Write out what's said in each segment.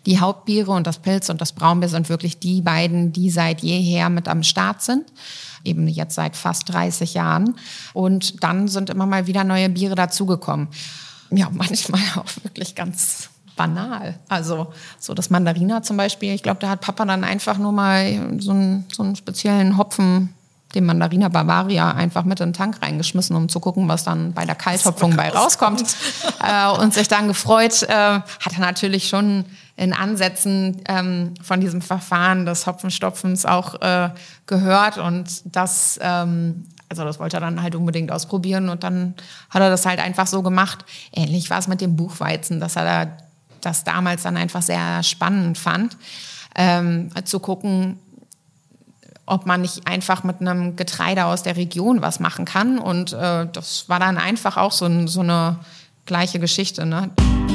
Die Hauptbiere und das Pils und das Braunbier sind wirklich die beiden, die seit jeher mit am Start sind. Eben jetzt seit fast 30 Jahren. Und dann sind immer mal wieder neue Biere dazugekommen. Ja, manchmal auch wirklich ganz banal. Also so das Mandarina zum Beispiel. Ich glaube, da hat Papa dann einfach nur mal so einen speziellen Hopfen, den Mandarina Bavaria, einfach mit in den Tank reingeschmissen, um zu gucken, was dann bei der Kalthopfung bei rauskommt. Und sich dann gefreut. Hat er natürlich schon in Ansätzen von diesem Verfahren des Hopfenstopfens auch gehört. Und das wollte er dann halt unbedingt ausprobieren. Und dann hat er das halt einfach so gemacht. Ähnlich war es mit dem Buchweizen, dass er das damals dann einfach sehr spannend fand, zu gucken, ob man nicht einfach mit einem Getreide aus der Region was machen kann. Und das war dann einfach auch so eine gleiche Geschichte, ne?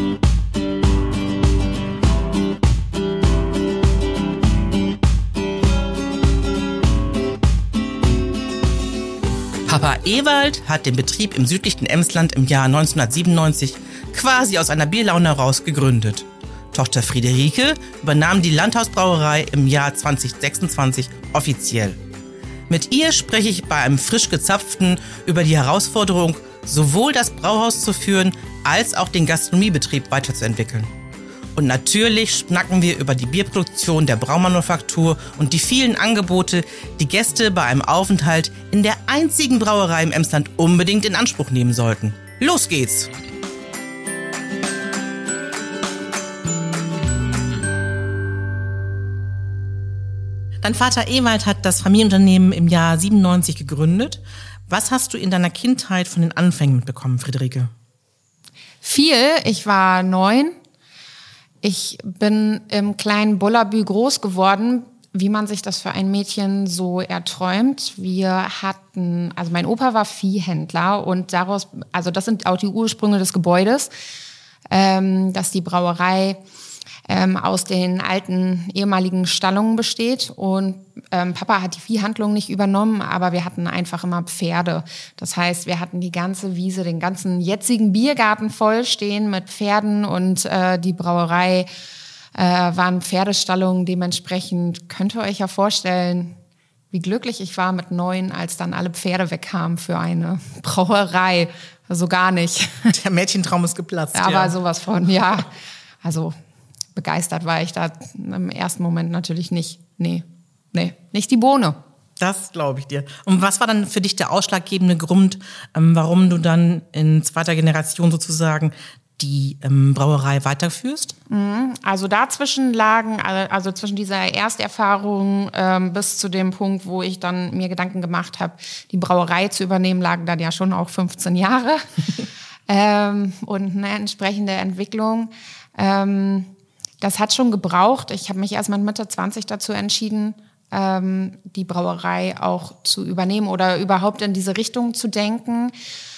Papa Ewald hat den Betrieb im südlichen Emsland im Jahr 1997 quasi aus einer Bierlaune heraus gegründet. Tochter Friederike übernahm die Landhausbrauerei im Jahr 2026 offiziell. Mit ihr spreche ich bei einem frisch gezapften über die Herausforderung, sowohl das Brauhaus zu führen, als auch den Gastronomiebetrieb weiterzuentwickeln. Und natürlich schnacken wir über die Bierproduktion der Braumanufaktur und die vielen Angebote, die Gäste bei einem Aufenthalt in der einzigen Brauerei im Emsland unbedingt in Anspruch nehmen sollten. Los geht's! Dein Vater Ewald hat das Familienunternehmen im Jahr 97 gegründet. Was hast du in deiner Kindheit von den Anfängen mitbekommen, Friederike? Viel. Ich war 9. Ich bin im kleinen Bullabü groß geworden, wie man sich das für ein Mädchen so erträumt. Mein Opa war Viehhändler und das sind auch die Ursprünge des Gebäudes, dass die Brauerei aus den alten ehemaligen Stallungen besteht. Und Papa hat die Viehhandlung nicht übernommen, aber wir hatten einfach immer Pferde. Das heißt, wir hatten die ganze Wiese, den ganzen jetzigen Biergarten voll stehen mit Pferden und die Brauerei waren Pferdestallungen. Dementsprechend könnt ihr euch ja vorstellen, wie glücklich ich war mit 9, als dann alle Pferde wegkamen für eine Brauerei. Also gar nicht. Der Mädchentraum ist geplatzt. Aber sowas von, ja. Also begeistert war ich da im ersten Moment natürlich nicht. Nee, nicht die Bohne. Das glaube ich dir. Und was war dann für dich der ausschlaggebende Grund, warum du dann in zweiter Generation sozusagen die Brauerei weiterführst? Also dazwischen zwischen dieser Ersterfahrung bis zu dem Punkt, wo ich dann mir Gedanken gemacht habe, die Brauerei zu übernehmen, lagen dann ja schon auch 15 Jahre. Und eine entsprechende Entwicklung. Das hat schon gebraucht. Ich habe mich erst mal Mitte 20 dazu entschieden, die Brauerei auch zu übernehmen oder überhaupt in diese Richtung zu denken.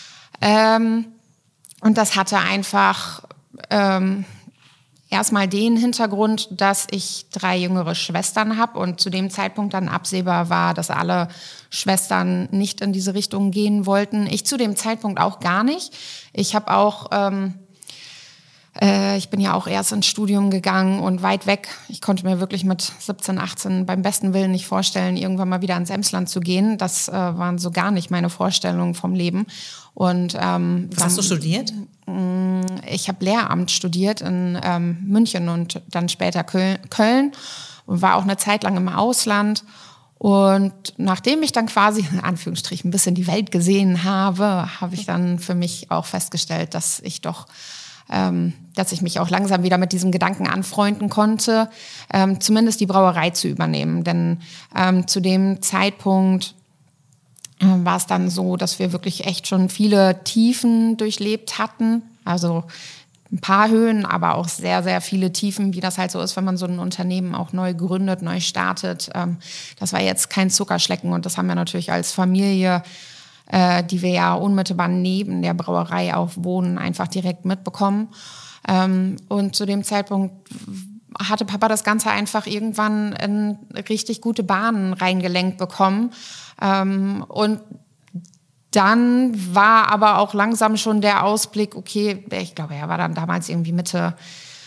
Und das hatte einfach erstmal den Hintergrund, dass ich 3 jüngere Schwestern habe und zu dem Zeitpunkt dann absehbar war, dass alle Schwestern nicht in diese Richtung gehen wollten. Ich zu dem Zeitpunkt auch gar nicht. Ich habe auch ich bin ja auch erst ins Studium gegangen und weit weg. Ich konnte mir wirklich mit 17, 18 beim besten Willen nicht vorstellen, irgendwann mal wieder ins Emsland zu gehen. Das waren so gar nicht meine Vorstellungen vom Leben. Und was hast du studiert? Ich habe Lehramt studiert in München und dann später Köln und war auch eine Zeit lang im Ausland. Und nachdem ich dann quasi, in Anführungsstrichen, ein bisschen die Welt gesehen habe, habe ich dann für mich auch festgestellt, dass ich mich auch langsam wieder mit diesem Gedanken anfreunden konnte, zumindest die Brauerei zu übernehmen. Denn zu dem Zeitpunkt war es dann so, dass wir wirklich echt schon viele Tiefen durchlebt hatten. Also ein paar Höhen, aber auch sehr, sehr viele Tiefen, wie das halt so ist, wenn man so ein Unternehmen auch neu gründet, neu startet. Das war jetzt kein Zuckerschlecken und das haben wir natürlich als Familie, die wir ja unmittelbar neben der Brauerei auch wohnen, einfach direkt mitbekommen. Und zu dem Zeitpunkt hatte Papa das Ganze einfach irgendwann in richtig gute Bahnen reingelenkt bekommen. Und dann war aber auch langsam schon der Ausblick, okay, ich glaube, er war dann damals irgendwie Mitte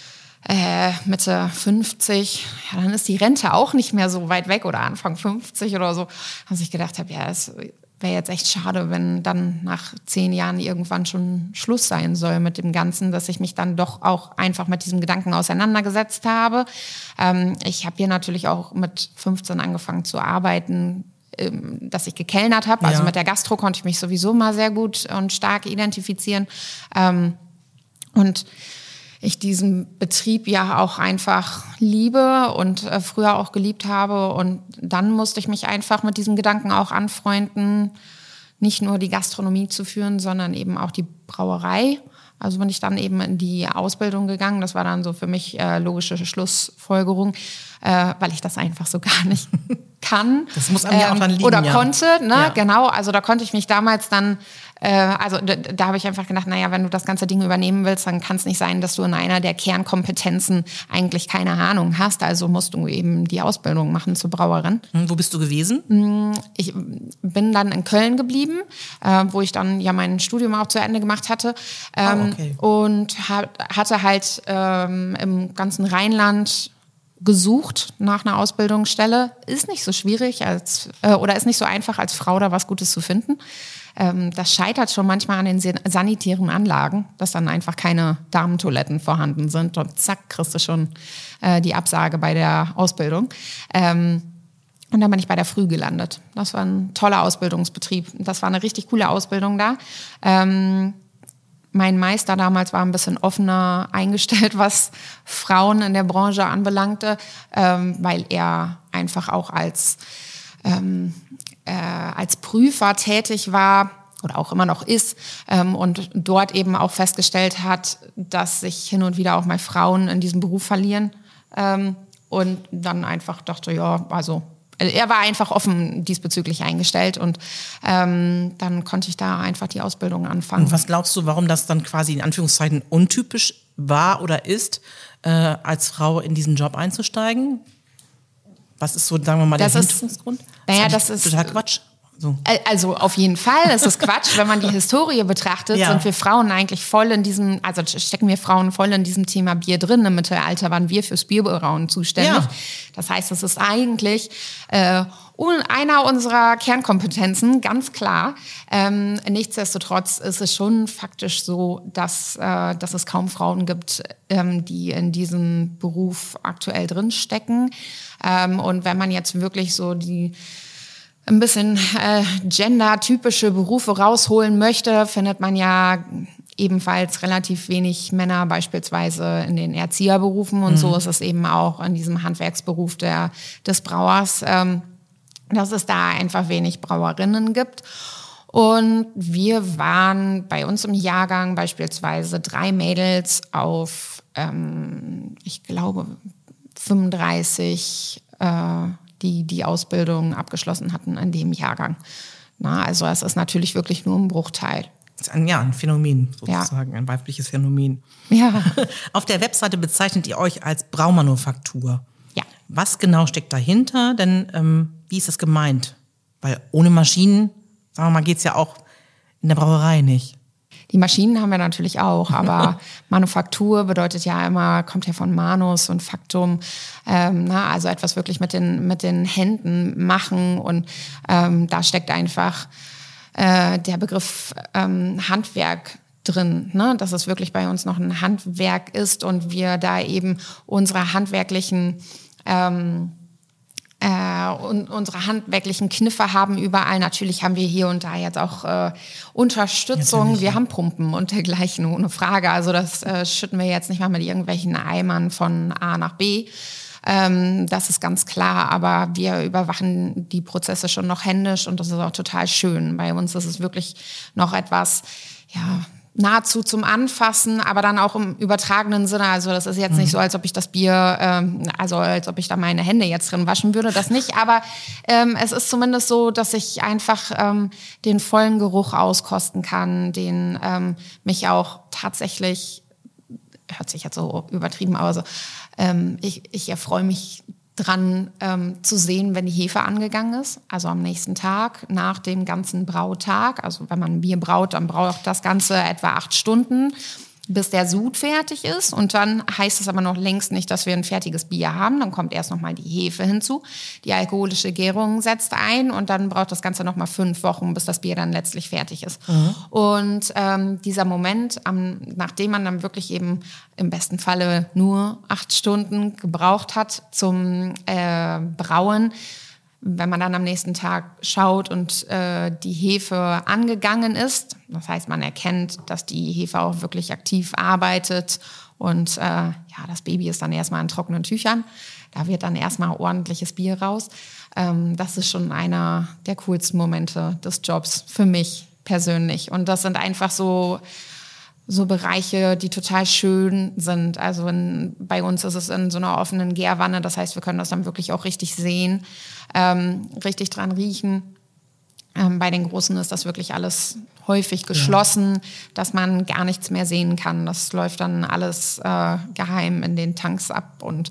Mitte 50, ja, dann ist die Rente auch nicht mehr so weit weg oder Anfang 50 oder so, dass ich gedacht habe, ja, es wäre jetzt echt schade, wenn dann nach 10 Jahren irgendwann schon Schluss sein soll mit dem Ganzen, dass ich mich dann doch auch einfach mit diesem Gedanken auseinandergesetzt habe. Ich habe hier natürlich auch mit 15 angefangen zu arbeiten, dass ich gekellnert habe. Also mit der Gastro konnte ich mich sowieso mal sehr gut und stark identifizieren. Und ich diesen Betrieb ja auch einfach liebe und früher auch geliebt habe. Und dann musste ich mich einfach mit diesem Gedanken auch anfreunden, nicht nur die Gastronomie zu führen, sondern eben auch die Brauerei. Also bin ich dann eben in die Ausbildung gegangen. Das war dann so für mich logische Schlussfolgerung, weil ich das einfach so gar nicht kann. Das muss einem ja auch dann liegen. Oder konnte, ne? Ja. Genau. Also da konnte ich mich damals dann, da habe ich einfach gedacht, naja, wenn du das ganze Ding übernehmen willst, dann kann es nicht sein, dass du in einer der Kernkompetenzen eigentlich keine Ahnung hast. Also musst du eben die Ausbildung machen zur Brauerin. Wo bist du gewesen? Ich bin dann in Köln geblieben, wo ich dann ja mein Studium auch zu Ende gemacht hatte. Okay. Und hatte halt im ganzen Rheinland gesucht nach einer Ausbildungsstelle. Ist nicht so schwierig oder ist nicht so einfach als Frau da was Gutes zu finden. Das scheitert schon manchmal an den sanitären Anlagen, dass dann einfach keine Damentoiletten vorhanden sind und zack, kriegst du schon die Absage bei der Ausbildung. Und dann bin ich bei der Früh gelandet. Das war ein toller Ausbildungsbetrieb. Das war eine richtig coole Ausbildung da. Mein Meister damals war ein bisschen offener eingestellt, was Frauen in der Branche anbelangte, weil er einfach auch als Prüfer tätig war oder auch immer noch ist und dort eben auch festgestellt hat, dass sich hin und wieder auch mal Frauen in diesem Beruf verlieren und dann einfach dachte, ja, also er war einfach offen diesbezüglich eingestellt und dann konnte ich da einfach die Ausbildung anfangen. Und was glaubst du, warum das dann quasi in Anführungszeichen untypisch war oder ist, als Frau in diesen Job einzusteigen? Was ist so, sagen wir mal, der Hinderungsgrund? Naja, das ist total Quatsch. So. Also auf jeden Fall, das ist Quatsch. Wenn man die Historie betrachtet, sind wir Frauen eigentlich voll in diesem, also stecken wir Frauen voll in diesem Thema Bier drin. Im Mittelalter waren wir fürs Bierbrauen zuständig. Ja. Das heißt, es ist eigentlich einer unserer Kernkompetenzen, ganz klar. Nichtsdestotrotz ist es schon faktisch so, dass es kaum Frauen gibt, die in diesem Beruf aktuell drinstecken. Und wenn man jetzt wirklich so ein bisschen gendertypische Berufe rausholen möchte, findet man ja ebenfalls relativ wenig Männer beispielsweise in den Erzieherberufen und so ist es eben auch in diesem Handwerksberuf des Brauers, dass es da einfach wenig Brauerinnen gibt. Und wir waren bei uns im Jahrgang beispielsweise 3 Mädels auf, ich glaube, 35 die Ausbildung abgeschlossen hatten in dem Jahrgang. Also es ist natürlich wirklich nur ein Bruchteil. Das ist ein Phänomen sozusagen, ein weibliches Phänomen. Ja. Auf der Webseite bezeichnet ihr euch als Braumanufaktur. Ja. Was genau steckt dahinter? Denn wie ist das gemeint? Weil ohne Maschinen, sagen wir mal, geht's ja auch in der Brauerei nicht. Die Maschinen haben wir natürlich auch, aber Manufaktur bedeutet ja immer, kommt ja von Manus und Faktum, also etwas wirklich mit den Händen machen und da steckt einfach der Begriff Handwerk drin, ne? Dass es wirklich bei uns noch ein Handwerk ist und wir da eben unsere handwerklichen unsere handwerklichen Kniffe haben überall. Natürlich haben wir hier und da jetzt auch Unterstützung. Wir haben Pumpen und dergleichen, ohne Frage. Also das schütten wir jetzt nicht mal mit irgendwelchen Eimern von A nach B. Das ist ganz klar, aber wir überwachen die Prozesse schon noch händisch und das ist auch total schön. Bei uns ist es wirklich noch etwas, nahezu zum Anfassen, aber dann auch im übertragenen Sinne. Also das ist jetzt nicht so, als ob ich das Bier, als ob ich da meine Hände jetzt drin waschen würde, das nicht. Aber es ist zumindest so, dass ich einfach den vollen Geruch auskosten kann, den mich auch tatsächlich, hört sich jetzt so übertrieben aus, ich erfreue mich dran zu sehen, wenn die Hefe angegangen ist, also am nächsten Tag nach dem ganzen Brautag. Also wenn man ein Bier braut, dann braucht das Ganze etwa 8 Stunden. bis der Sud fertig ist. Und dann heißt es aber noch längst nicht, dass wir ein fertiges Bier haben. Dann kommt erst nochmal die Hefe hinzu. Die alkoholische Gärung setzt ein und dann braucht das Ganze nochmal 5 Wochen, bis das Bier dann letztlich fertig ist. Und dieser Moment, nachdem man dann wirklich eben im besten Falle nur 8 Stunden gebraucht hat zum Brauen, wenn man dann am nächsten Tag schaut und die Hefe angegangen ist, das heißt, man erkennt, dass die Hefe auch wirklich aktiv arbeitet und das Baby ist dann erstmal in trockenen Tüchern. Da wird dann erstmal ordentliches Bier raus. Das ist schon einer der coolsten Momente des Jobs für mich persönlich. Und das sind einfach so Bereiche, die total schön sind. Also bei uns ist es in so einer offenen Gärwanne. Das heißt, wir können das dann wirklich auch richtig sehen, richtig dran riechen. Bei den Großen ist das wirklich alles häufig geschlossen, dass man gar nichts mehr sehen kann. Das läuft dann alles geheim in den Tanks ab und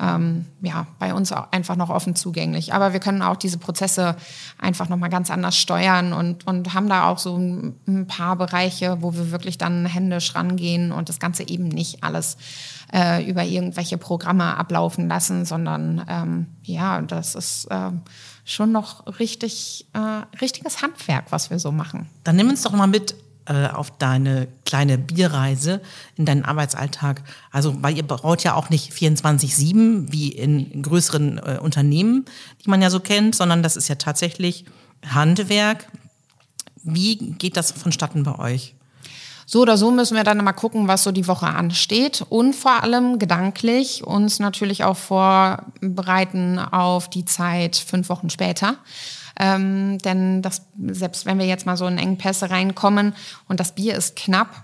bei uns auch einfach noch offen zugänglich. Aber wir können auch diese Prozesse einfach nochmal ganz anders steuern und haben da auch so ein paar Bereiche, wo wir wirklich dann händisch rangehen und das Ganze eben nicht alles über irgendwelche Programme ablaufen lassen, sondern das ist schon noch richtiges Handwerk, was wir so machen. Dann nimm uns doch mal mit auf deine kleine Bierreise in deinen Arbeitsalltag. Also, weil ihr braut ja auch nicht 24/7 wie in größeren Unternehmen, die man ja so kennt, sondern das ist ja tatsächlich Handwerk. Wie geht das vonstatten bei euch? So oder so müssen wir dann mal gucken, was so die Woche ansteht und vor allem gedanklich uns natürlich auch vorbereiten auf die Zeit 5 Wochen später. Denn selbst wenn wir jetzt mal so in Engpässe reinkommen und das Bier ist knapp,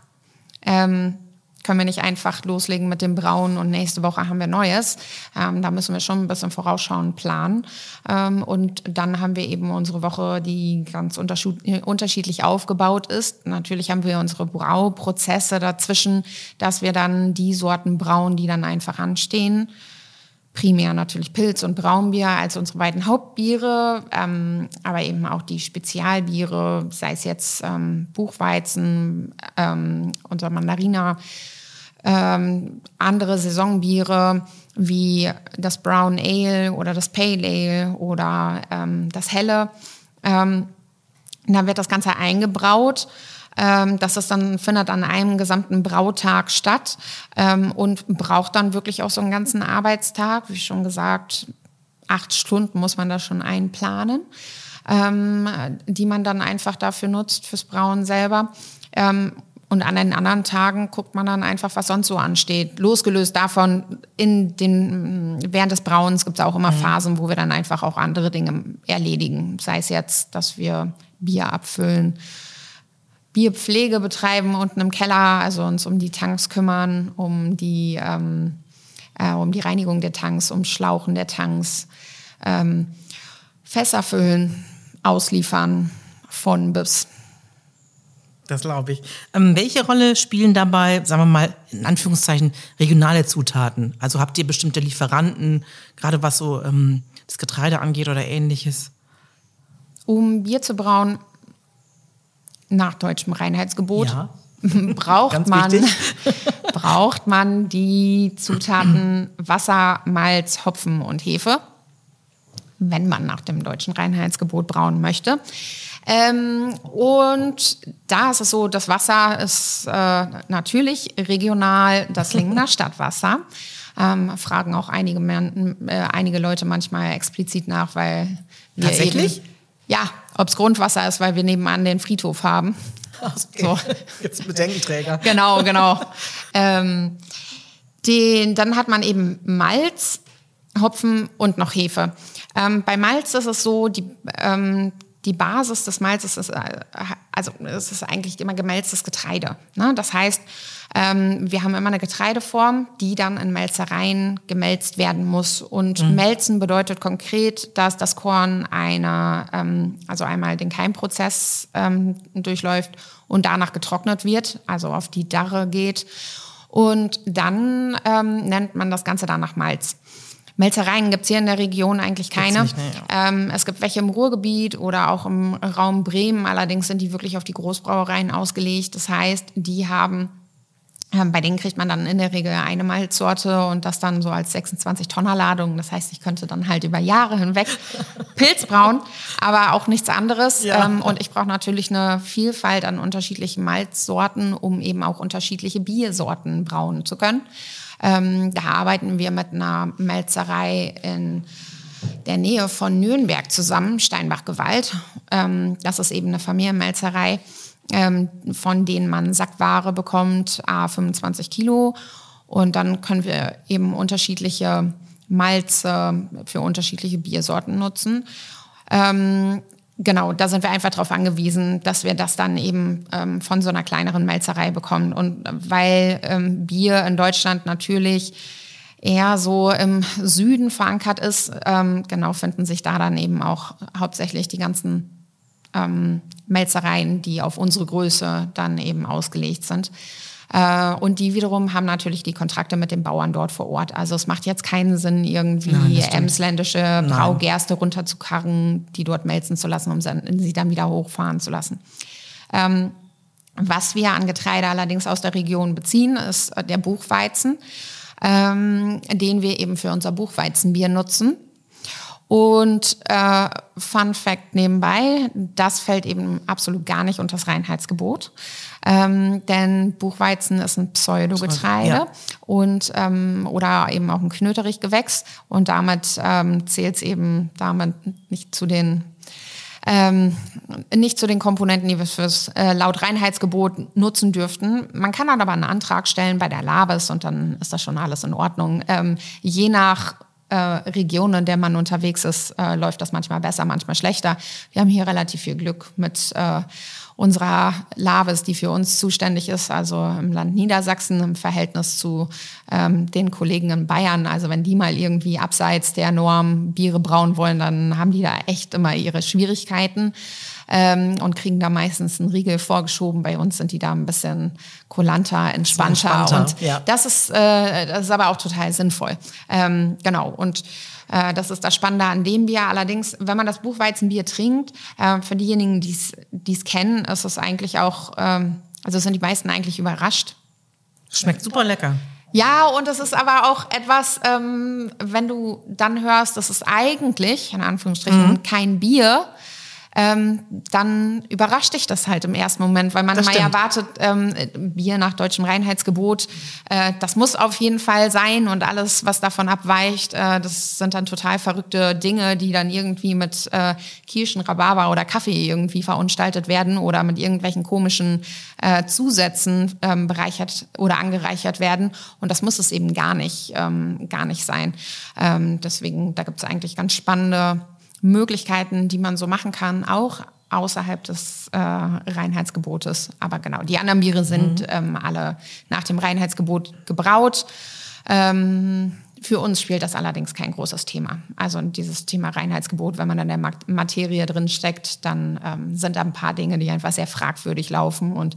können wir nicht einfach loslegen mit dem Brauen und nächste Woche haben wir Neues. Da müssen wir schon ein bisschen vorausschauend planen. Und dann haben wir eben unsere Woche, die ganz unterschiedlich aufgebaut ist. Natürlich haben wir unsere Brauprozesse dazwischen, dass wir dann die Sorten brauen, die dann einfach anstehen. Primär natürlich Pilz und Braunbier als unsere beiden Hauptbiere, aber eben auch die Spezialbiere, sei es jetzt Buchweizen, unser Mandariner, andere Saisonbiere wie das Brown Ale oder das Pale Ale oder das Helle. Da wird das Ganze eingebraut. Findet an einem gesamten Brautag statt und braucht dann wirklich auch so einen ganzen Arbeitstag. Wie schon gesagt, 8 Stunden muss man da schon einplanen, die man dann einfach dafür nutzt, fürs Brauen selber. Und an den anderen Tagen guckt man dann einfach, was sonst so ansteht. Losgelöst davon, während des Brauens gibt es auch immer Phasen, wo wir dann einfach auch andere Dinge erledigen. Sei es jetzt, dass wir Bier abfüllen, Bierpflege betreiben unten im Keller, also uns um die Tanks kümmern, um die Reinigung der Tanks, um Schlauchen der Tanks, Fässer füllen, ausliefern, von bis. Das glaube ich. Welche Rolle spielen dabei, sagen wir mal, in Anführungszeichen, regionale Zutaten? Also habt ihr bestimmte Lieferanten, gerade was so das Getreide angeht oder Ähnliches? Um Bier zu brauen, nach deutschem Reinheitsgebot, braucht man die Zutaten Wasser, Malz, Hopfen und Hefe, wenn man nach dem deutschen Reinheitsgebot brauen möchte. Und da ist es so, das Wasser ist natürlich regional das Lingener Stadtwasser. Fragen auch einige Leute manchmal explizit nach, weil wir tatsächlich? Ob es Grundwasser ist, weil wir nebenan den Friedhof haben. Okay. So. Jetzt Bedenkenträger. Genau. Dann hat man eben Malz, Hopfen und noch Hefe. Bei Malz ist es so, die Basis des Malzes ist, es ist eigentlich immer gemälztes Getreide. Ne? Das heißt, wir haben immer eine Getreideform, die dann in Melzereien gemälzt werden muss. Und Melzen bedeutet konkret, dass das Korn einmal den Keimprozess durchläuft und danach getrocknet wird, also auf die Darre geht. Und dann nennt man das Ganze danach Malz. Melzereien gibt es hier in der Region eigentlich keine. Nicht, ne, ja. Es gibt welche im Ruhrgebiet oder auch im Raum Bremen. Allerdings sind die wirklich auf die Großbrauereien ausgelegt. Das heißt, die haben Bei denen kriegt man dann in der Regel eine Malzsorte und das dann so als 26-Tonner-Ladung. Das heißt, ich könnte dann halt über Jahre hinweg Pilz brauen, aber auch nichts anderes. Ja. Und ich brauche natürlich eine Vielfalt an unterschiedlichen Malzsorten, um eben auch unterschiedliche Biersorten brauen zu können. Da arbeiten wir mit einer Melzerei in der Nähe von Nürnberg zusammen, Steinbach-Gewalt. Das ist eben eine Familienmelzerei, von denen man Sackware bekommt, 25 Kilo. Und dann können wir eben unterschiedliche Malze für unterschiedliche Biersorten nutzen. Genau, da sind wir einfach darauf angewiesen, dass wir das dann eben von so einer kleineren Melzerei bekommen. Und weil Bier in Deutschland natürlich eher so im Süden verankert ist, genau, finden sich da dann eben auch hauptsächlich die ganzen Melzereien, die auf unsere Größe dann eben ausgelegt sind. Und die wiederum haben natürlich die Kontrakte mit den Bauern dort vor Ort. Also es macht jetzt keinen Sinn, irgendwie emsländische Braugerste runterzukarren, die dort melzen zu lassen, um sie dann wieder hochfahren zu lassen. Was wir an Getreide allerdings aus der Region beziehen, ist der Buchweizen, den wir eben für unser Buchweizenbier nutzen. Und Fun Fact nebenbei, das fällt eben absolut gar nicht unter das Reinheitsgebot. Denn Buchweizen ist ein Pseudogetreide und oder eben auch ein Knöterichgewächs. Und damit zählt es eben nicht zu den Komponenten, die wir fürs laut Reinheitsgebot nutzen dürften. Man kann dann aber einen Antrag stellen bei der Labes und dann ist das schon alles in Ordnung. Je nach Region, in der man unterwegs ist, läuft das manchmal besser, manchmal schlechter. Wir haben hier relativ viel Glück mit unserer Labes, die für uns zuständig ist, also im Land Niedersachsen im Verhältnis zu den Kollegen in Bayern. Also wenn die mal irgendwie abseits der Norm Biere brauen wollen, dann haben die da echt immer ihre Schwierigkeiten und kriegen da meistens einen Riegel vorgeschoben. Bei uns sind die da ein bisschen kulanter, entspannter. Und das ist aber auch total sinnvoll. Genau. Und das ist das Spannende an dem Bier. Allerdings, wenn man das Buchweizenbier trinkt, für diejenigen, die es kennen, ist es eigentlich auch, also sind die meisten eigentlich überrascht. Schmeckt super lecker. Ja, und es ist aber auch etwas, wenn du dann hörst, das ist eigentlich, in Anführungsstrichen, kein Bier, dann überrascht dich das halt im ersten Moment, weil man immer erwartet, Bier nach deutschem Reinheitsgebot, das muss auf jeden Fall sein und alles, was davon abweicht, das sind dann total verrückte Dinge, die dann irgendwie mit Kirschen, Rhabarber oder Kaffee irgendwie verunstaltet werden oder mit irgendwelchen komischen Zusätzen bereichert oder angereichert werden und das muss es eben gar nicht sein. Deswegen, da gibt es eigentlich ganz spannende Möglichkeiten, die man so machen kann, auch außerhalb des Reinheitsgebotes. Aber genau, die anderen Biere sind alle nach dem Reinheitsgebot gebraut. Für uns spielt das allerdings kein großes Thema. Also dieses Thema Reinheitsgebot, wenn man in der Materie drin steckt, dann sind da ein paar Dinge, die einfach sehr fragwürdig laufen. Und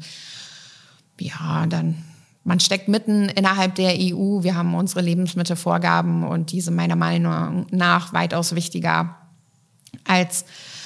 ja, dann man steckt mitten innerhalb der EU. Wir haben unsere Lebensmittelvorgaben und diese meiner Meinung nach weitaus wichtiger als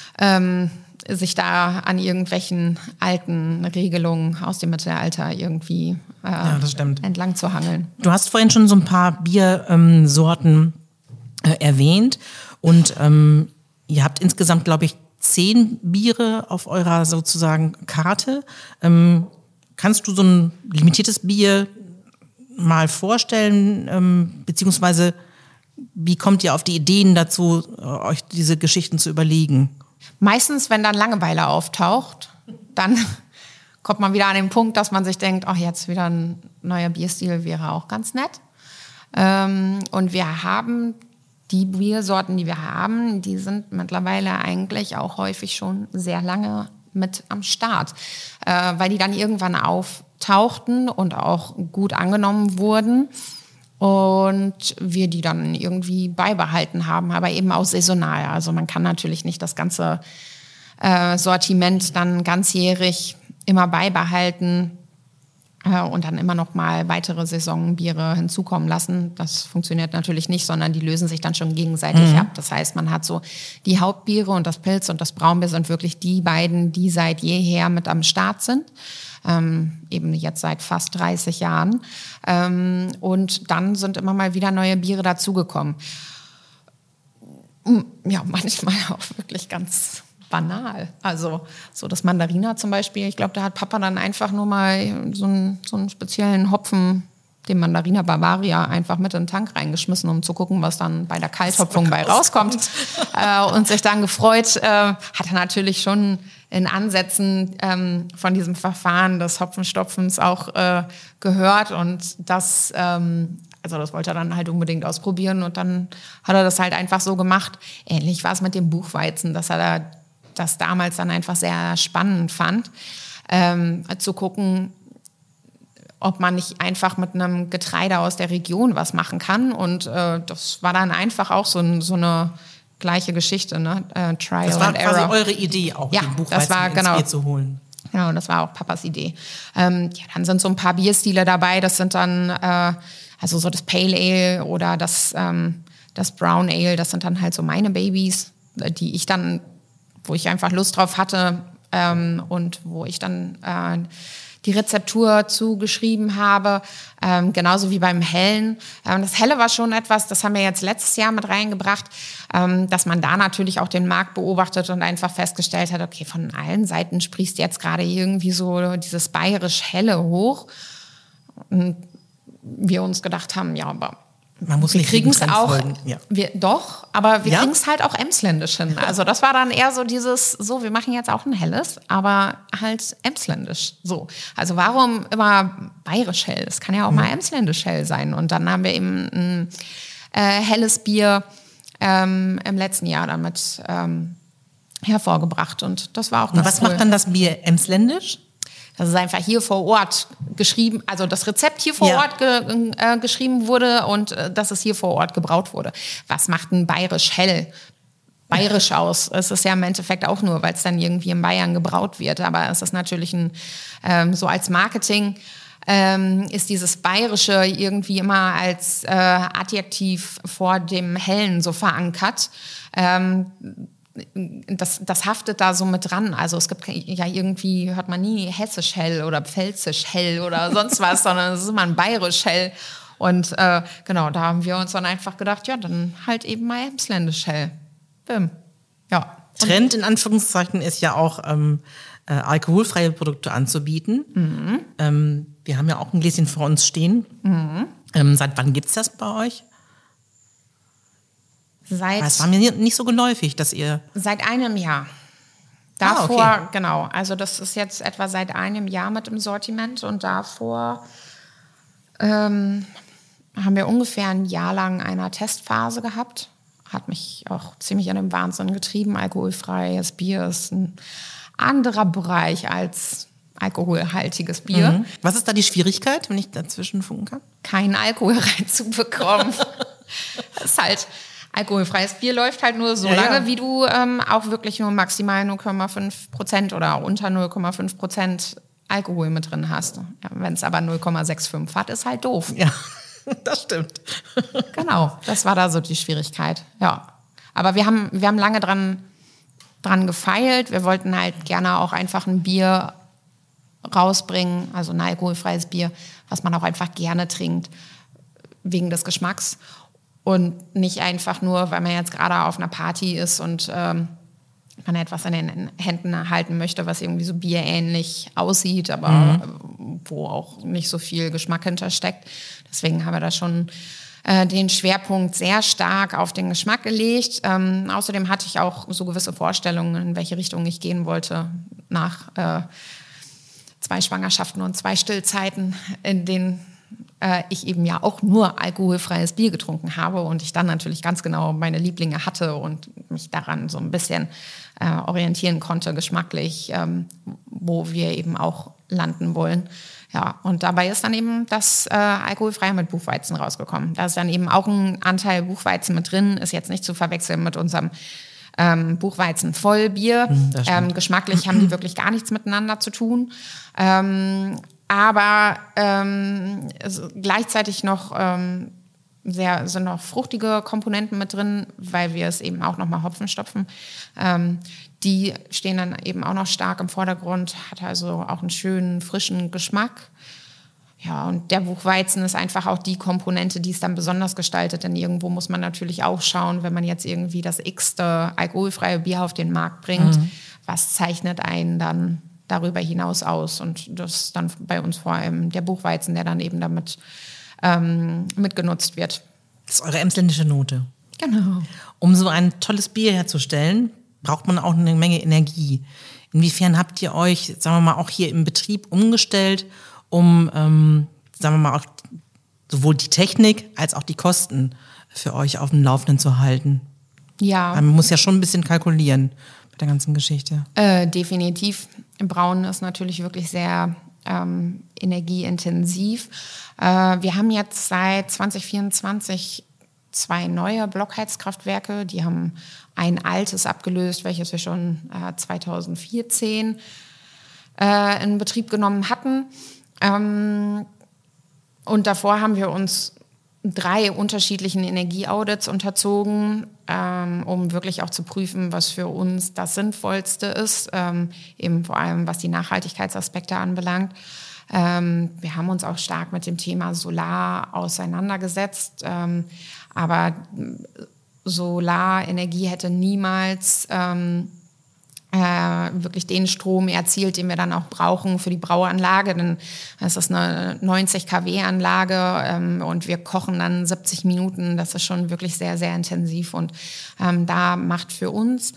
sich da an irgendwelchen alten Regelungen aus dem Mittelalter irgendwie entlang zu hangeln. Du hast vorhin schon so ein paar Biersorten erwähnt und ihr habt insgesamt, glaube ich, 10 Biere auf eurer sozusagen Karte. Kannst du so ein limitiertes Bier mal vorstellen, beziehungsweise wie kommt ihr auf die Ideen dazu, euch diese Geschichten zu überlegen? Meistens, wenn dann Langeweile auftaucht, dann kommt man wieder an den Punkt, dass man sich denkt, ach, jetzt wieder ein neuer Bierstil wäre auch ganz nett. Und wir haben die Biersorten, die wir haben, die sind mittlerweile eigentlich auch häufig schon sehr lange mit am Start, weil die dann irgendwann auftauchten und auch gut angenommen wurden. Und wir die dann irgendwie beibehalten haben, aber eben auch saisonal. Also man kann natürlich nicht das ganze Sortiment dann ganzjährig immer beibehalten. und dann immer noch mal weitere Saisonbiere hinzukommen lassen. Das funktioniert natürlich nicht, sondern die lösen sich dann schon gegenseitig ab. Das heißt, man hat so die Hauptbiere und das Pilz und das Braunbier sind wirklich die beiden, die seit jeher mit am Start sind. Eben jetzt seit fast 30 Jahren. Und dann sind immer mal wieder neue Biere dazugekommen. Ja, manchmal auch wirklich ganz banal. Also so das Mandarina zum Beispiel. Ich glaube, da hat Papa dann einfach nur mal so einen speziellen Hopfen, den Mandarina Bavaria, einfach mit in den Tank reingeschmissen, um zu gucken, was dann bei der Kalthopfung bei rauskommt. Und sich dann gefreut. Hat er natürlich schon in Ansätzen von diesem Verfahren des Hopfenstopfens auch gehört. Und das... Also das wollte er dann halt unbedingt ausprobieren und dann hat er das halt einfach so gemacht. Ähnlich war es mit dem Buchweizen, dass er das damals dann einfach sehr spannend fand, zu gucken, ob man nicht einfach mit einem Getreide aus der Region was machen kann. Und das war dann einfach auch so eine gleiche Geschichte, ne? Trial das war and quasi Error. eure Idee, auch Ja, den Buchweizen das war, ins genau. Bier zu holen. Genau, das war auch Papas Idee. Ja, dann sind so ein paar Bierstile dabei, das sind dann also so das Pale Ale oder das Brown Ale, das sind dann halt so meine Babys, die ich dann, wo ich einfach Lust drauf hatte und wo ich dann die Rezeptur zugeschrieben habe, genauso wie beim Hellen. Das Helle war schon etwas, das haben wir jetzt letztes Jahr mit reingebracht, dass man da natürlich auch den Markt beobachtet und einfach festgestellt hat, okay, von allen Seiten sprießt jetzt gerade irgendwie so dieses bayerisch Helle hoch. Und wir uns gedacht haben, ja, aber man muss wir nicht kriegen es auch, ja. aber wir Ja? kriegen es halt auch emsländisch hin. Also das war dann eher so dieses, so, wir machen jetzt auch ein helles, aber halt emsländisch. So. Also warum immer bayerisch hell? Es kann ja auch mal emsländisch hell sein. Und dann haben wir eben ein helles Bier im letzten Jahr damit hervorgebracht. Und das war auch ganz Was cool. macht dann das Bier emsländisch? Das ist einfach hier vor Ort geschrieben, also das Rezept hier vor Ort geschrieben wurde und dass es hier vor Ort gebraut wurde. Was macht ein bayerisch hell? Bayerisch aus. Es ist ja im Endeffekt auch nur, weil es dann irgendwie in Bayern gebraut wird. Aber es ist natürlich so als Marketing ist dieses Bayerische irgendwie immer als Adjektiv vor dem Hellen so verankert. Das haftet da so mit dran. Also es gibt ja irgendwie, hört man nie hessisch hell oder pfälzisch hell oder sonst was, sondern es ist immer ein bayerisch hell. Und genau, da haben wir uns dann einfach gedacht, ja, dann halt eben mal emsländisch hell. Bim. Ja. Trend in Anführungszeichen ist ja auch, alkoholfreie Produkte anzubieten. Wir haben ja auch ein Gläschen vor uns stehen. Seit wann gibt's das bei euch? Es war mir nicht so geläufig, dass ihr... Seit einem Jahr. Davor, okay. Genau. Also das ist jetzt etwa seit einem Jahr mit im Sortiment und davor haben wir ungefähr ein Jahr lang eine Testphase gehabt. Hat mich auch ziemlich in den Wahnsinn getrieben. Alkoholfreies Bier ist ein anderer Bereich als alkoholhaltiges Bier. Was ist da die Schwierigkeit, wenn ich dazwischen funken kann? Keinen Alkohol reinzubekommen. Das ist halt... Alkoholfreies Bier läuft halt nur so lange, wie du auch wirklich nur maximal 0,5% oder unter 0,5% Alkohol mit drin hast. Ja, wenn es aber 0,65 hat, ist halt doof. Ja, das stimmt. Genau, das war da so die Schwierigkeit. Ja, aber wir haben lange dran gefeilt. Wir wollten halt gerne auch einfach ein Bier rausbringen, also ein alkoholfreies Bier, was man auch einfach gerne trinkt, wegen des Geschmacks. Und nicht einfach nur, weil man jetzt gerade auf einer Party ist und man etwas in den Händen halten möchte, was irgendwie so bierähnlich aussieht, aber wo auch nicht so viel Geschmack hintersteckt. Deswegen haben wir da schon den Schwerpunkt sehr stark auf den Geschmack gelegt. Außerdem hatte ich auch so gewisse Vorstellungen, in welche Richtung ich gehen wollte nach 2 Schwangerschaften und 2 Stillzeiten, in denen ich eben ja auch nur alkoholfreies Bier getrunken habe und ich dann natürlich ganz genau meine Lieblinge hatte und mich daran so ein bisschen orientieren konnte, geschmacklich, wo wir eben auch landen wollen. Ja, und dabei ist dann eben das alkoholfreie mit Buchweizen rausgekommen. Da ist dann eben auch ein Anteil Buchweizen mit drin, ist jetzt nicht zu verwechseln mit unserem Buchweizen Vollbier. Geschmacklich haben die wirklich gar nichts miteinander zu tun. aber gleichzeitig noch sind noch fruchtige Komponenten mit drin, weil wir es eben auch nochmal Hopfen stopfen. Die stehen dann eben auch noch stark im Vordergrund, hat also auch einen schönen, frischen Geschmack. Ja, und der Buchweizen ist einfach auch die Komponente, die es dann besonders gestaltet. Denn irgendwo muss man natürlich auch schauen, wenn man jetzt irgendwie das x-te alkoholfreie Bier auf den Markt bringt, was zeichnet einen dann darüber hinaus aus? Und das ist dann bei uns vor allem der Buchweizen, der dann eben damit mitgenutzt wird. Das ist eure emsländische Note. Genau. Um so ein tolles Bier herzustellen, braucht man auch eine Menge Energie. Inwiefern habt ihr euch, sagen wir mal, auch hier im Betrieb umgestellt, um, sagen wir mal, auch sowohl die Technik als auch die Kosten für euch auf dem Laufenden zu halten? Ja. Man muss ja schon ein bisschen kalkulieren bei der ganzen Geschichte. Definitiv. Brauen ist natürlich wirklich sehr energieintensiv. Wir haben jetzt seit 2024 2 neue Blockheizkraftwerke. Die haben ein altes abgelöst, welches wir schon 2014 in Betrieb genommen hatten. Und davor haben wir uns 3 unterschiedlichen Energieaudits unterzogen, um wirklich auch zu prüfen, was für uns das Sinnvollste ist, eben vor allem was die Nachhaltigkeitsaspekte anbelangt. Wir haben uns auch stark mit dem Thema Solar auseinandergesetzt, aber Solarenergie hätte niemals wirklich den Strom erzielt, den wir dann auch brauchen für die Brauanlage. Denn das ist eine 90 kW Anlage und wir kochen dann 70 Minuten. Das ist schon wirklich sehr, sehr intensiv. Und da macht für uns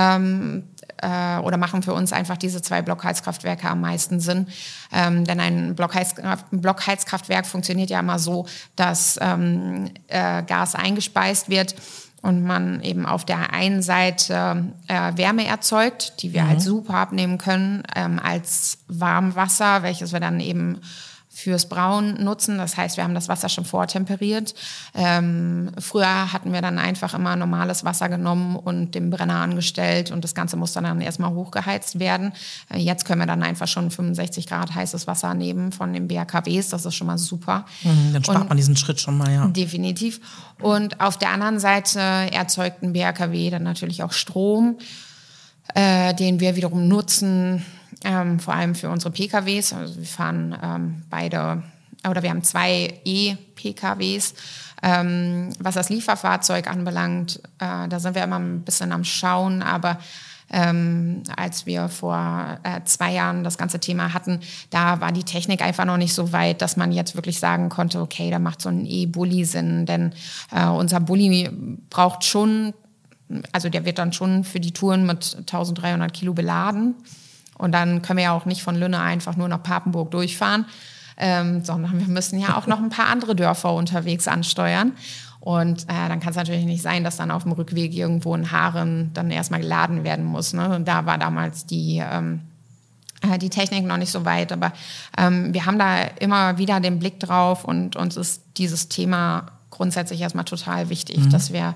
machen für uns einfach diese 2 Blockheizkraftwerke am meisten Sinn. Denn ein Blockheizkraftwerk funktioniert ja immer so, dass Gas eingespeist wird und man eben auf der einen Seite Wärme erzeugt, die wir halt super abnehmen können, als Warmwasser, welches wir dann eben fürs Brauen nutzen. Das heißt, wir haben das Wasser schon vortemperiert. Früher hatten wir dann einfach immer normales Wasser genommen und den Brenner angestellt und das Ganze muss dann erstmal hochgeheizt werden. Jetzt können wir dann einfach schon 65 Grad heißes Wasser nehmen von den BHKWs. Das ist schon mal super. Dann spart man diesen Schritt schon mal, ja. Definitiv. Und auf der anderen Seite erzeugt ein BHKW dann natürlich auch Strom, den wir wiederum nutzen, vor allem für unsere PKWs. Also wir fahren wir haben 2 E-PKWs. Was das Lieferfahrzeug anbelangt, da sind wir immer ein bisschen am Schauen, aber als wir vor 2 Jahren das ganze Thema hatten, da war die Technik einfach noch nicht so weit, dass man jetzt wirklich sagen konnte, okay, da macht so ein E-Bulli Sinn, denn unser Bulli braucht schon, also der wird dann schon für die Touren mit 1300 Kilo beladen. Und dann können wir ja auch nicht von Lünne einfach nur nach Papenburg durchfahren, sondern wir müssen ja auch noch ein paar andere Dörfer unterwegs ansteuern. Und dann kann es natürlich nicht sein, dass dann auf dem Rückweg irgendwo in Haaren dann erstmal geladen werden muss. Ne? Und da war damals die Technik noch nicht so weit. Aber wir haben da immer wieder den Blick drauf und uns ist dieses Thema grundsätzlich erstmal total wichtig, dass wir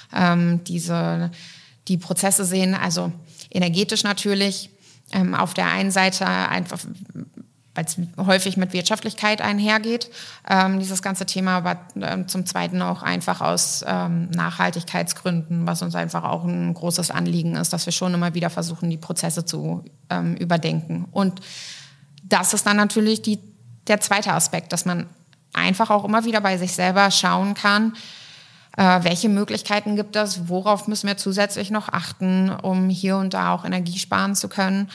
die Prozesse sehen, also energetisch natürlich, auf der einen Seite einfach, weil es häufig mit Wirtschaftlichkeit einhergeht, dieses ganze Thema, aber zum Zweiten auch einfach aus Nachhaltigkeitsgründen, was uns einfach auch ein großes Anliegen ist, dass wir schon immer wieder versuchen, die Prozesse zu überdenken. Und das ist dann natürlich der zweite Aspekt, dass man einfach auch immer wieder bei sich selber schauen kann, welche Möglichkeiten gibt es, worauf müssen wir zusätzlich noch achten, um hier und da auch Energie sparen zu können,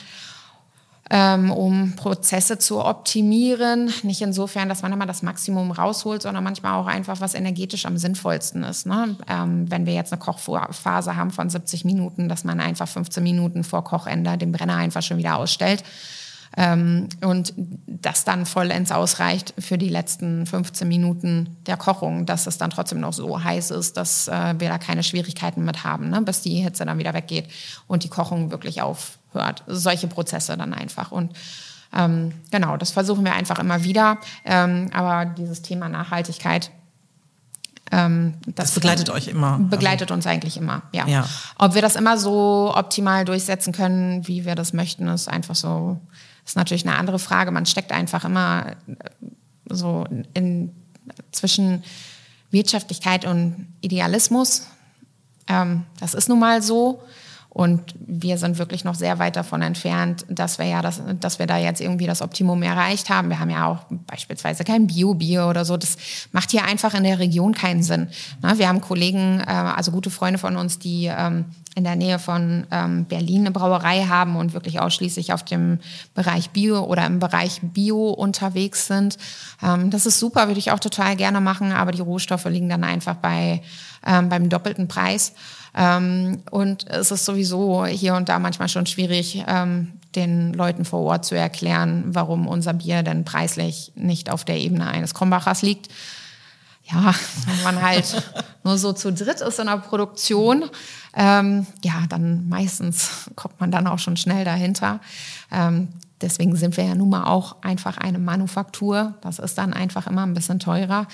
um Prozesse zu optimieren. Nicht insofern, dass man immer das Maximum rausholt, sondern manchmal auch einfach, was energetisch am sinnvollsten ist. Ne? Wenn wir jetzt eine Kochphase haben von 70 Minuten, dass man einfach 15 Minuten vor Kochende den Brenner einfach schon wieder ausstellt. Und das dann vollends ausreicht für die letzten 15 Minuten der Kochung, dass es dann trotzdem noch so heiß ist, dass wir da keine Schwierigkeiten mit haben, ne? Bis die Hitze dann wieder weggeht und die Kochung wirklich aufhört. Solche Prozesse dann einfach. Und genau, das versuchen wir einfach immer wieder. Aber dieses Thema Nachhaltigkeit Das begleitet euch immer? Begleitet uns eigentlich immer, ja. Ob wir das immer so optimal durchsetzen können, wie wir das möchten, ist einfach so, ist natürlich eine andere Frage. Man steckt einfach immer so zwischen Wirtschaftlichkeit und Idealismus. Das ist nun mal so. Und wir sind wirklich noch sehr weit davon entfernt, dass wir da jetzt irgendwie das Optimum erreicht haben. Wir haben ja auch beispielsweise kein Bio-Bier oder so. Das macht hier einfach in der Region keinen Sinn. Wir haben Kollegen, also gute Freunde von uns, die in der Nähe von Berlin eine Brauerei haben und wirklich ausschließlich auf dem Bereich Bio oder im Bereich Bio unterwegs sind. Das ist super, würde ich auch total gerne machen, aber die Rohstoffe liegen dann einfach beim doppelten Preis. Und es ist sowieso hier und da manchmal schon schwierig, den Leuten vor Ort zu erklären, warum unser Bier denn preislich nicht auf der Ebene eines Krombachers liegt. Ja, wenn man halt nur so zu dritt ist in der Produktion, dann meistens kommt man dann auch schon schnell dahinter. Deswegen sind wir ja nun mal auch einfach eine Manufaktur. Das ist dann einfach immer ein bisschen teurer.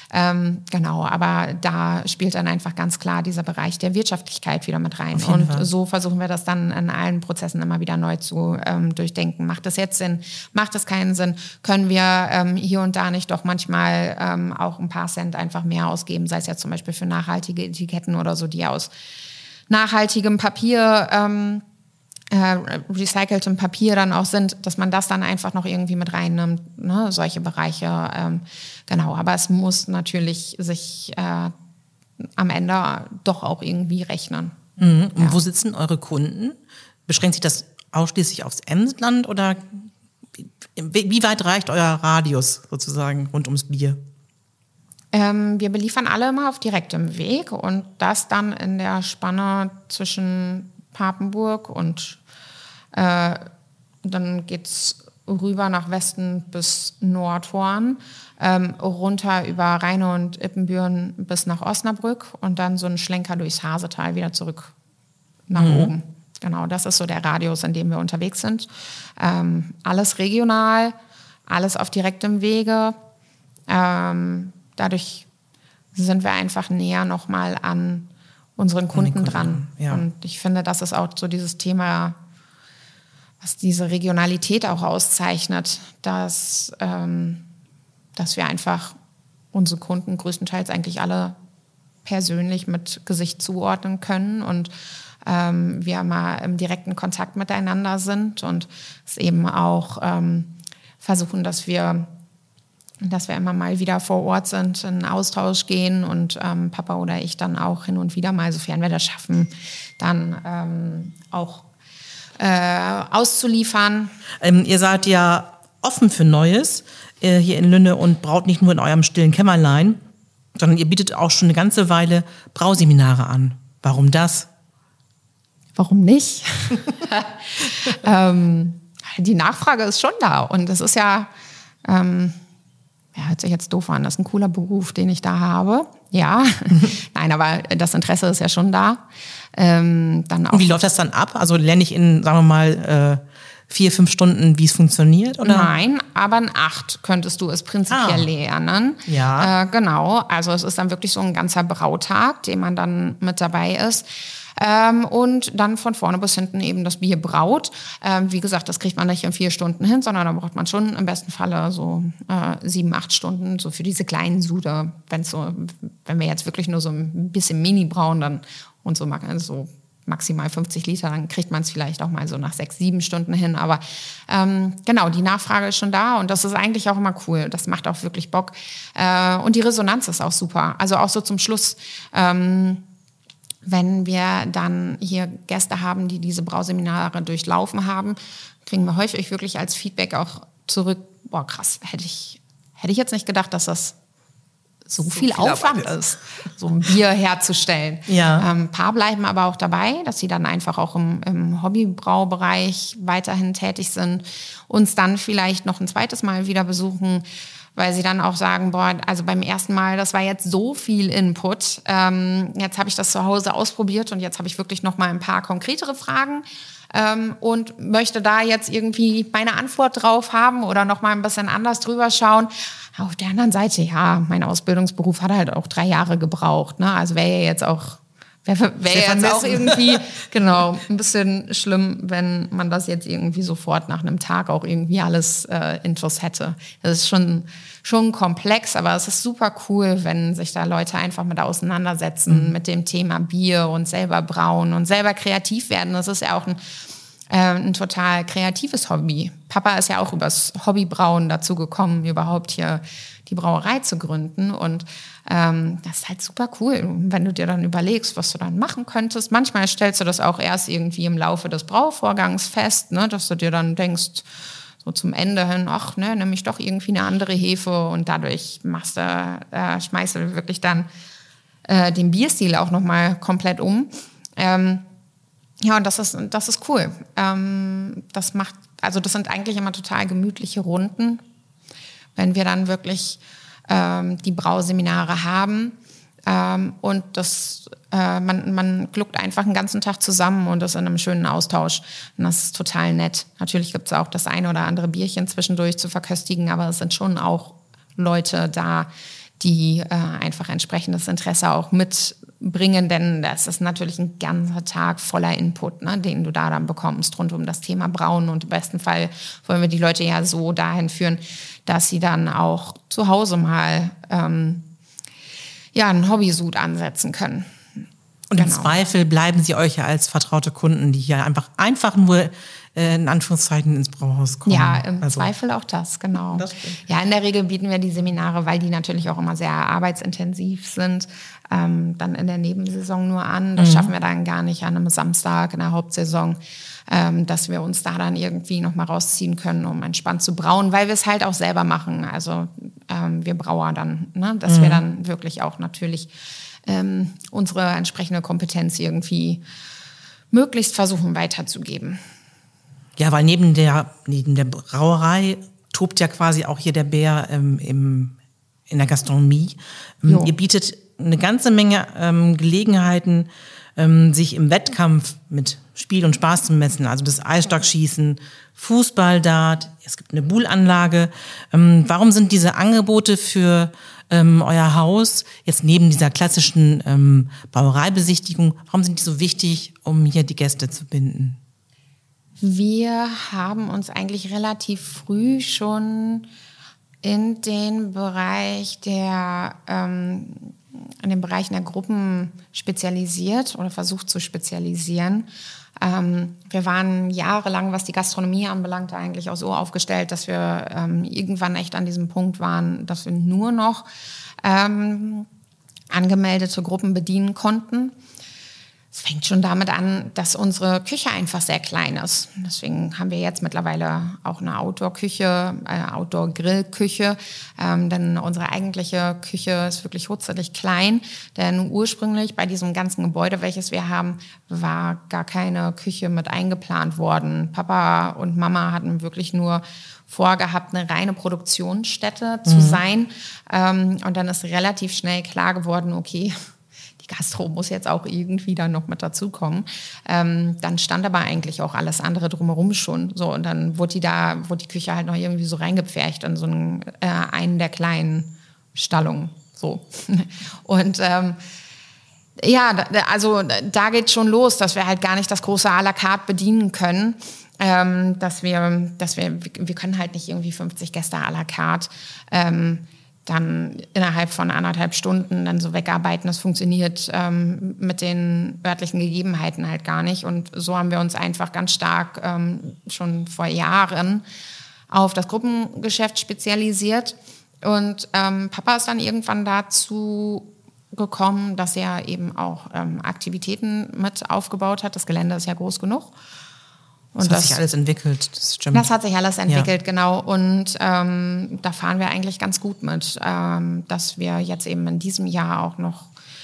Aber da spielt dann einfach ganz klar dieser Bereich der Wirtschaftlichkeit wieder mit rein. Und so versuchen wir das dann in allen Prozessen immer wieder neu zu durchdenken. Macht das jetzt Sinn? Macht das keinen Sinn? Können wir hier und da nicht doch manchmal auch ein paar Cent einfach mehr ausgeben, sei es jetzt zum Beispiel für nachhaltige Etiketten oder so, die aus nachhaltigem Papier recyceltem Papier dann auch sind, dass man das dann einfach noch irgendwie mit reinnimmt, ne? Solche Bereiche, aber es muss natürlich sich am Ende doch auch irgendwie rechnen. Mhm. Und wo sitzen eure Kunden? Beschränkt sich das ausschließlich aufs Emsland oder wie weit reicht euer Radius sozusagen rund ums Bier? Wir beliefern alle immer auf direktem Weg und das dann in der Spanne zwischen Papenburg und dann geht's rüber nach Westen bis Nordhorn, runter über Rheine und Ippenbüren bis nach Osnabrück und dann so einen Schlenker durchs Hasetal wieder zurück nach oben. Genau, das ist so der Radius, in dem wir unterwegs sind. Alles regional, alles auf direktem Wege. Dadurch sind wir einfach näher nochmal an unseren Kunden dran. Ja. Und ich finde, das ist auch so dieses Thema, was diese Regionalität auch auszeichnet, dass wir einfach unsere Kunden größtenteils eigentlich alle persönlich mit Gesicht zuordnen können und wir mal im direkten Kontakt miteinander sind und es eben auch versuchen, dass wir immer mal wieder vor Ort sind, in Austausch gehen und Papa oder ich dann auch hin und wieder mal, sofern wir das schaffen, dann auch auszuliefern. Ihr seid ja offen für Neues hier in Lünne und braut nicht nur in eurem stillen Kämmerlein, sondern ihr bietet auch schon eine ganze Weile Brauseminare an. Warum das? Warum nicht? Die Nachfrage ist schon da und es ist ja hört sich jetzt doof an, das ist ein cooler Beruf, den ich da habe. Ja, nein, aber das Interesse ist ja schon da. Dann auch. Und wie läuft das dann ab? Also lerne ich in, sagen wir mal, 4-5 Stunden, wie es funktioniert? Oder? Nein, aber in 8 könntest du es prinzipiell lernen. Ja. Genau, also es ist dann wirklich so ein ganzer Brautag, den man dann mit dabei ist. Und dann von vorne bis hinten eben das Bier braut. Wie gesagt, das kriegt man nicht in 4 Stunden hin, sondern da braucht man schon im besten Falle so 7-8 Stunden so für diese kleinen Sude. Wenn wir jetzt wirklich nur so ein bisschen Mini brauen dann und so maximal 50 Liter, dann kriegt man es vielleicht auch mal so nach 6-7 Stunden hin. Aber genau, die Nachfrage ist schon da und das ist eigentlich auch immer cool. Das macht auch wirklich Bock. Und die Resonanz ist auch super. Also auch so zum Schluss, wenn wir dann hier Gäste haben, die diese Brauseminare durchlaufen haben, kriegen wir häufig wirklich als Feedback auch zurück, boah krass, hätte ich jetzt nicht gedacht, dass das so viel Aufwand ist, so ein Bier herzustellen. Ja. Ein paar bleiben aber auch dabei, dass sie dann einfach auch im Hobbybraubereich weiterhin tätig sind, uns dann vielleicht noch ein zweites Mal wieder besuchen, weil sie dann auch sagen, boah, also beim ersten Mal, das war jetzt so viel Input. Jetzt habe ich das zu Hause ausprobiert und jetzt habe ich wirklich noch mal ein paar konkretere Fragen und möchte da jetzt irgendwie meine Antwort drauf haben oder noch mal ein bisschen anders drüber schauen. Auf der anderen Seite, ja, mein Ausbildungsberuf hat halt auch 3 Jahre gebraucht. Ne? Also wäre ja jetzt auch jetzt auch irgendwie, genau, ein bisschen schlimm, wenn man das jetzt irgendwie sofort nach einem Tag auch irgendwie alles Intus hätte. Das ist schon komplex, aber es ist super cool, wenn sich da Leute einfach mit auseinandersetzen mit dem Thema Bier und selber brauen und selber kreativ werden. Das ist ja auch ein total kreatives Hobby. Papa ist ja auch übers Hobbybrauen dazu gekommen, überhaupt hier die Brauerei zu gründen. Und das ist halt super cool, wenn du dir dann überlegst, was du dann machen könntest. Manchmal stellst du das auch erst irgendwie im Laufe des Brauvorgangs fest, ne, dass du dir dann denkst, so zum Ende hin, ach, ne, nimm ich doch irgendwie eine andere Hefe und dadurch schmeißt du wirklich dann den Bierstil auch nochmal komplett um. Ja, und das ist cool. Das sind eigentlich immer total gemütliche Runden, wenn wir dann wirklich die Brauseminare haben. Und man gluckt einfach den ganzen Tag zusammen und ist in einem schönen Austausch. Und das ist total nett. Natürlich gibt es auch das eine oder andere Bierchen zwischendurch zu verköstigen, aber es sind schon auch Leute da, die einfach entsprechendes Interesse auch mitbringen, denn das ist natürlich ein ganzer Tag voller Input, ne, den du da dann bekommst rund um das Thema Brauen. Und im besten Fall wollen wir die Leute ja so dahin führen, dass sie dann auch zu Hause mal einen Hobbysud ansetzen können. Und im Zweifel bleiben sie euch ja als vertraute Kunden, die hier einfach nur in Anführungszeichen ins Brauhaus kommen. Ja, im Zweifel auch das, genau. Ja, in der Regel bieten wir die Seminare, weil die natürlich auch immer sehr arbeitsintensiv sind, dann in der Nebensaison nur an. Das schaffen wir dann gar nicht an einem Samstag in der Hauptsaison, dass wir uns da dann irgendwie noch mal rausziehen können, um entspannt zu brauen, weil wir es halt auch selber machen. Also wir Brauer dann, ne? Dass wir dann wirklich auch natürlich unsere entsprechende Kompetenz irgendwie möglichst versuchen weiterzugeben. Ja, weil neben der Brauerei tobt ja quasi auch hier der Bär in der Gastronomie. Ihr bietet eine ganze Menge Gelegenheiten, sich im Wettkampf mit Spiel und Spaß zu messen. Also das Eisstockschießen, Fußball, Dart, es gibt eine Buhlanlage. Warum sind diese Angebote für euer Haus jetzt neben dieser klassischen Brauereibesichtigung, warum sind die so wichtig, um hier die Gäste zu binden? Wir haben uns eigentlich relativ früh schon in den Bereich der Gruppen spezialisiert oder versucht zu spezialisieren. Wir waren jahrelang, was die Gastronomie anbelangt, eigentlich auch so aufgestellt, dass wir irgendwann echt an diesem Punkt waren, dass wir nur noch angemeldete Gruppen bedienen konnten. Es fängt schon damit an, dass unsere Küche einfach sehr klein ist. Deswegen haben wir jetzt mittlerweile auch eine Outdoor-Küche, Outdoor-Grillküche. Denn unsere eigentliche Küche ist wirklich hutzelig klein. Denn ursprünglich bei diesem ganzen Gebäude, welches wir haben, war gar keine Küche mit eingeplant worden. Papa und Mama hatten wirklich nur vorgehabt, eine reine Produktionsstätte zu sein. Und dann ist relativ schnell klar geworden, okay, die Gastro muss jetzt auch irgendwie dann noch mit dazukommen. Dann stand aber eigentlich auch alles andere drumherum schon. So, und dann wurde die Küche halt noch irgendwie so reingepfercht in so einen der kleinen Stallungen. So. Und also da geht schon los, dass wir halt gar nicht das große à la carte bedienen können. Dass wir können halt nicht irgendwie 50 Gäste à la carte dann innerhalb von 1,5 Stunden dann so wegarbeiten. Das funktioniert mit den örtlichen Gegebenheiten halt gar nicht. Und so haben wir uns einfach ganz stark schon vor Jahren auf das Gruppengeschäft spezialisiert. Und Papa ist dann irgendwann dazu gekommen, dass er eben auch Aktivitäten mit aufgebaut hat. Das Gelände ist ja groß genug. Und das hat sich alles entwickelt, das stimmt. Das hat sich alles entwickelt, genau. Und da fahren wir eigentlich ganz gut mit, dass wir jetzt eben in diesem Jahr auch noch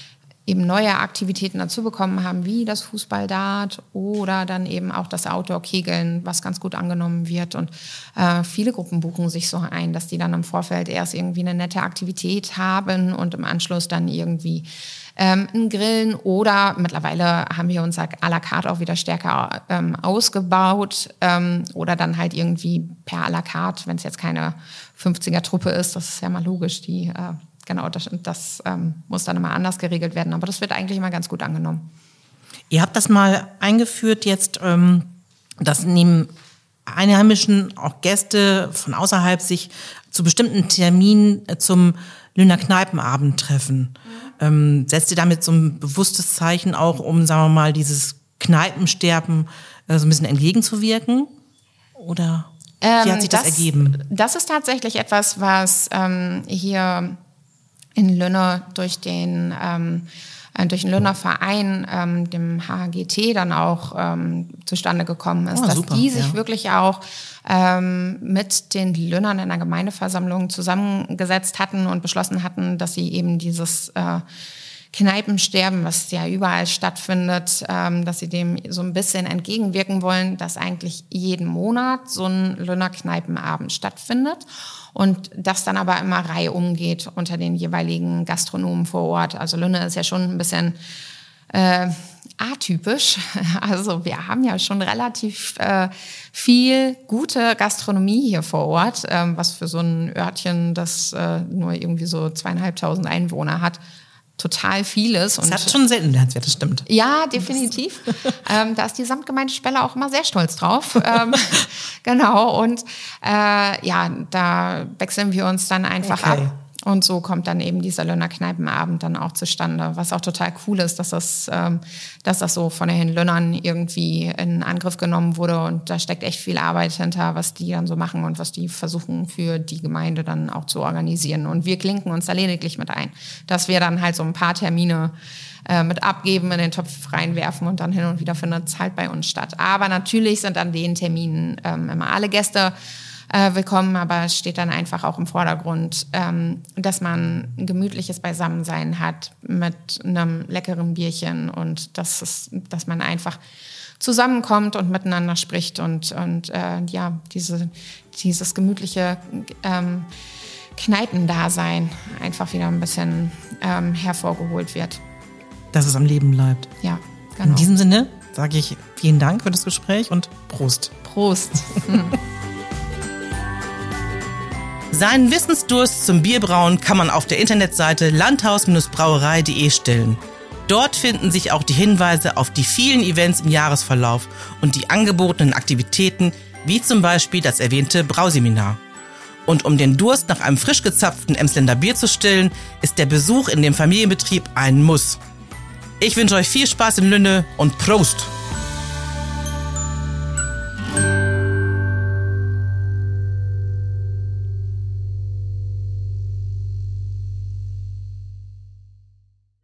eben neue Aktivitäten dazu bekommen haben, wie das Fußball-Dart oder dann eben auch das Outdoor-Kegeln, was ganz gut angenommen wird. Und viele Gruppen buchen sich so ein, dass die dann im Vorfeld erst irgendwie eine nette Aktivität haben und im Anschluss dann irgendwie ein Grillen, oder mittlerweile haben wir uns à la carte auch wieder stärker ausgebaut, oder dann halt irgendwie per à la carte, wenn es jetzt keine 50er-Truppe ist, das ist ja mal logisch, genau, das muss dann immer anders geregelt werden, aber das wird eigentlich immer ganz gut angenommen. Ihr habt das mal eingeführt jetzt, dass neben Einheimischen auch Gäste von außerhalb sich zu bestimmten Terminen zum Lünner Kneipenabend treffen. Setzt ihr damit so ein bewusstes Zeichen auch, um, sagen wir mal, dieses Kneipensterben so ein bisschen entgegenzuwirken? Oder wie hat sich das ergeben? Das ist tatsächlich etwas, was hier in Lünne durch den Lünner Verein, dem HGT, dann auch zustande gekommen ist, dass super, die sich wirklich auch mit den Lünnern in der Gemeindeversammlung zusammengesetzt hatten und beschlossen hatten, dass sie eben dieses Kneipensterben, was ja überall stattfindet, dass sie dem so ein bisschen entgegenwirken wollen, dass eigentlich jeden Monat so ein Lünner Kneipenabend stattfindet und das dann aber immer reihum geht unter den jeweiligen Gastronomen vor Ort. Also Lünne ist ja schon ein bisschen atypisch. Also wir haben ja schon relativ viel gute Gastronomie hier vor Ort, was für so ein Örtchen, das nur irgendwie so 2.500 Einwohner hat, total vieles. Das hat schon Seltenheitswert, das stimmt. Ja, definitiv. Da ist die Samtgemeinde Spelle auch immer sehr stolz drauf. Genau, und da wechseln wir uns dann einfach ab. Und so kommt dann eben dieser Lünner Kneipenabend dann auch zustande, was auch total cool ist, dass das so von den Lünnern irgendwie in Angriff genommen wurde. Und da steckt echt viel Arbeit hinter, was die dann so machen und was die versuchen für die Gemeinde dann auch zu organisieren. Und wir klinken uns da lediglich mit ein, dass wir dann halt so ein paar Termine mit abgeben, in den Topf reinwerfen und dann hin und wieder findet es halt bei uns statt. Aber natürlich sind an den Terminen immer alle Gäste willkommen, aber es steht dann einfach auch im Vordergrund, dass man ein gemütliches Beisammensein hat mit einem leckeren Bierchen und dass man einfach zusammenkommt und miteinander spricht und dieses gemütliche Kneipendasein einfach wieder ein bisschen hervorgeholt wird. Dass es am Leben bleibt. Ja, genau. In diesem Sinne sage ich vielen Dank für das Gespräch und Prost. Prost. Seinen Wissensdurst zum Bierbrauen kann man auf der Internetseite landhaus-brauerei.de stillen. Dort finden sich auch die Hinweise auf die vielen Events im Jahresverlauf und die angebotenen Aktivitäten, wie zum Beispiel das erwähnte Brauseminar. Und um den Durst nach einem frisch gezapften Emsländer Bier zu stillen, ist der Besuch in dem Familienbetrieb ein Muss. Ich wünsche euch viel Spaß in Lünne und Prost!